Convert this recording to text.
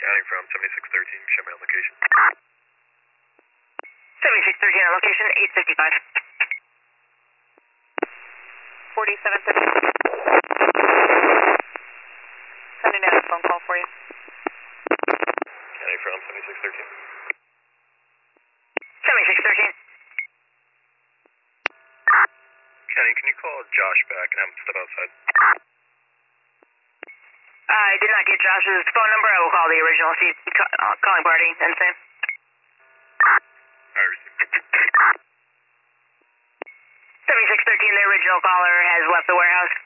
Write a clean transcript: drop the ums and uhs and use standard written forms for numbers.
Counting from 7613, show me on location. 7613 on location, 855. 4730. Sending out a phone call for you. Counting from 7613. 7613. County, can you call Josh back and have him step outside? I did not get Josh's phone number. I will call the original calling party and say. Alright, receive. 7613, the original caller has left the warehouse.